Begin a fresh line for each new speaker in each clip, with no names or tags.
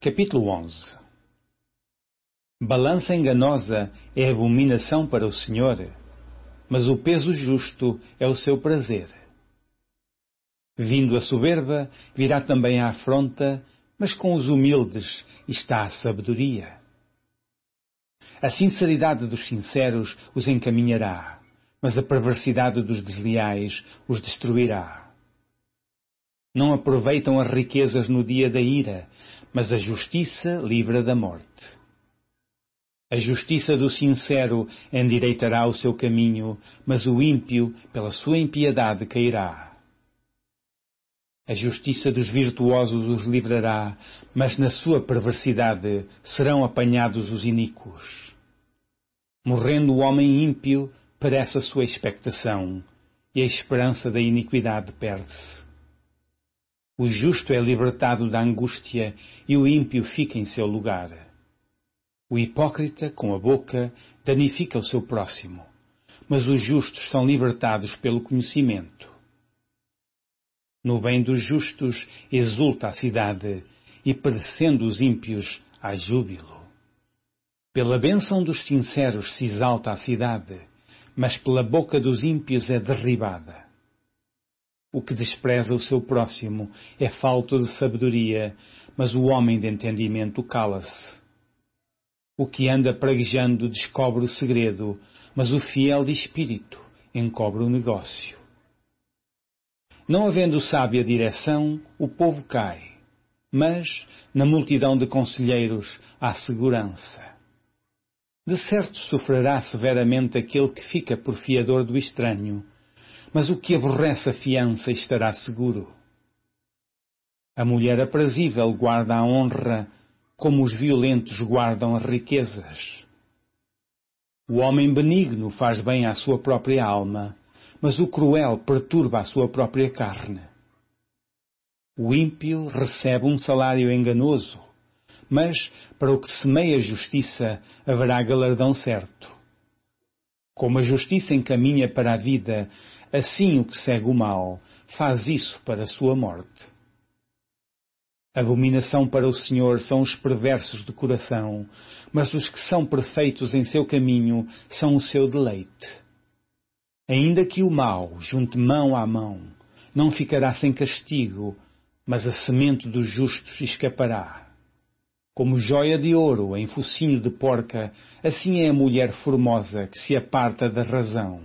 Capítulo 11. Balança enganosa é abominação para o Senhor, mas o peso justo é o seu prazer. Vindo a soberba, virá também a afronta, mas com os humildes está a sabedoria. A sinceridade dos sinceros os encaminhará, mas a perversidade dos desleais os destruirá. Não aproveitam as riquezas no dia da ira, mas a justiça livra da morte. A justiça do sincero endireitará o seu caminho, mas o ímpio, pela sua impiedade, cairá. A justiça dos virtuosos os livrará, mas na sua perversidade serão apanhados os iníquos. Morrendo o homem ímpio, perece a sua expectação, e a esperança da iniquidade perde-se. O justo é libertado da angústia e o ímpio fica em seu lugar. O hipócrita, com a boca, danifica o seu próximo, mas os justos são libertados pelo conhecimento. No bem dos justos exulta a cidade, e perecendo os ímpios há júbilo. Pela bênção dos sinceros se exalta a cidade, mas pela boca dos ímpios é derribada. O que despreza o seu próximo é falto de sabedoria, mas o homem de entendimento cala-se. O que anda praguejando descobre o segredo, mas o fiel de espírito encobre o negócio. Não havendo sábia direção, o povo cai, mas, na multidão de conselheiros, há segurança. De certo sofrerá severamente aquele que fica por fiador do estranho, mas o que aborrece a fiança estará seguro. A mulher aprazível guarda a honra, como os violentos guardam as riquezas. O homem benigno faz bem à sua própria alma, mas o cruel perturba a sua própria carne. O ímpio recebe um salário enganoso, mas para o que semeia justiça haverá galardão certo. Como a justiça encaminha para a vida, assim o que segue o mal faz isso para a sua morte. Abominação para o Senhor são os perversos de coração, mas os que são perfeitos em seu caminho são o seu deleite. Ainda que o mal junte mão à mão, não ficará sem castigo, mas a semente dos justos escapará. Como joia de ouro em focinho de porca, assim é a mulher formosa que se aparta da razão.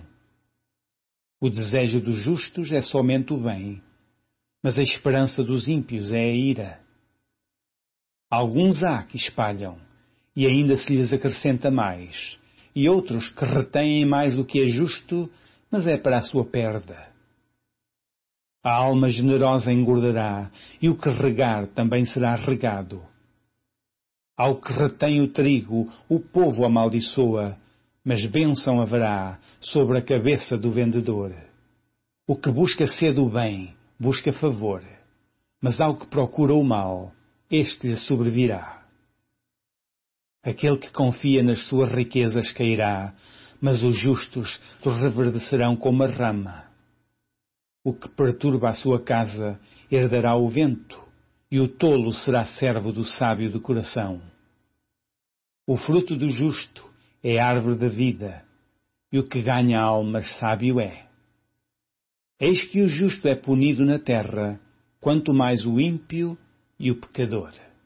O desejo dos justos é somente o bem, mas a esperança dos ímpios é a ira. Alguns há que espalham, e ainda se lhes acrescenta mais, e outros que retêm mais do que é justo, mas é para a sua perda. A alma generosa engordará, e o que regar também será regado. Ao que retém o trigo, o povo amaldiçoa, mas bênção haverá sobre a cabeça do vendedor. O que busca sede o bem, busca favor, mas ao que procura o mal, este lhe sobrevirá. Aquele que confia nas suas riquezas cairá, mas os justos reverdecerão como a rama. O que perturba a sua casa herdará o vento, e o tolo será servo do sábio de coração. O fruto do justo é a árvore da vida, e o que ganha almas sábio é. Eis que o justo é punido na terra, quanto mais o ímpio e o pecador.